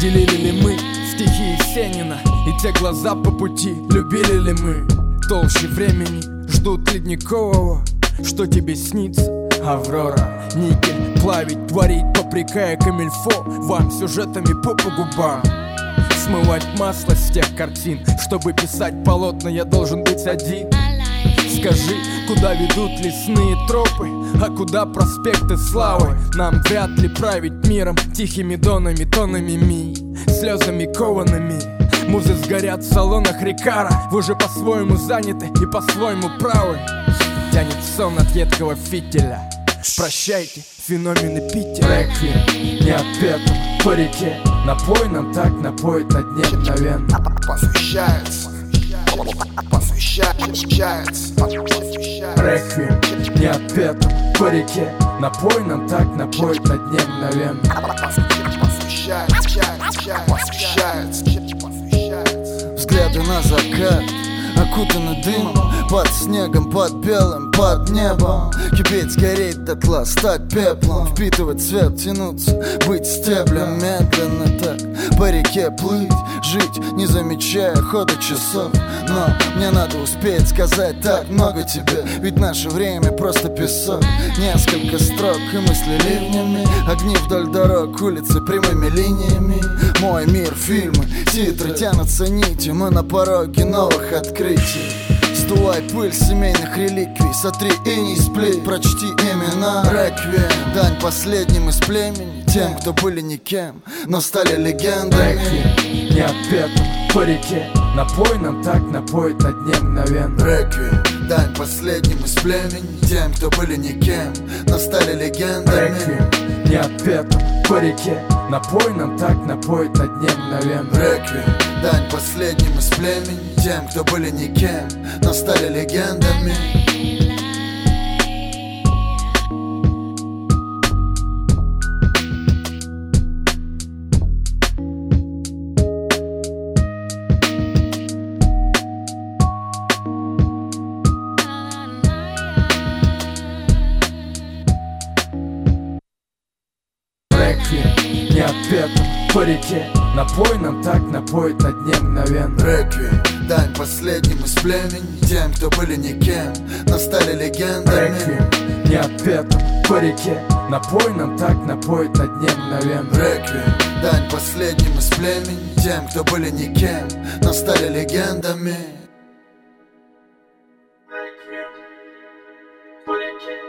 Делили ли мы стихи Есенина и те глаза по пути? Любили ли мы толще времени? Ждут ледникового, что тебе снится? Аврора, никель, плавить, творить, попрекая камильфо вам сюжетами по губам. Смывать масло с тех картин, чтобы писать полотна, я должен быть один. Скажи, куда ведут лесные тропы, а куда проспекты славы? Нам вряд ли править миром тихими донами, тонами ми, слезами коваными. Музы сгорят в салонах Рикара. Вы же по-своему заняты и по-своему правы. Тянет сон от едкого фитиля. Прощайте, феномены Питера. Реквием не отпетым по реке. Напой нам так напоит на дне мгновенно. Посвящается. Реквием не отпетым по реке. Напой нам так напоит на дне мгновенно. Взгляды на закат, окутаны дымом, под снегом, под белым, под небом. Кипеть, гореть дотла, стать пеплом, впитывать цвет, тянуться, быть стеблем. Медленно так по реке плыть, жить, не замечая хода часов. Но мне надо успеть сказать так много тебе, ведь наше время просто песок. Несколько строк и мысли ливнями, огни вдоль дорог, улицы прямыми линиями. Мой мир, фильмы, титры тянутся нитью, мы на пороге новых открытий. Сдувай пыль семейных реликвий, сотри иней с плит, прочти имена. Реквием, дань последним из племени, тем, кто были никем, но стали легендами. Реквием не отпетым по реке. Напой нам так напоит на дне мгновенно. Реквием, дань последним из племени, тем, кто были никем, но стали легендами. Реквием не отпетым по реке. Напой нам так напоит на дне мгновенно. Реквием, дань последним из племени, тем, кто были никем, но стали легендами. Реквием не отпетым по реке. Напой нам так напоит на дне мгновенно. Реквием, дань последним из племени, тем, кто были никем, но стали легендами. Реквием не отпетым по реке. Напой нам так напоит на дне мгновенно. Реквием, дань последним из племени, тем, кто были никем, но стали легендами. Реквием по реке.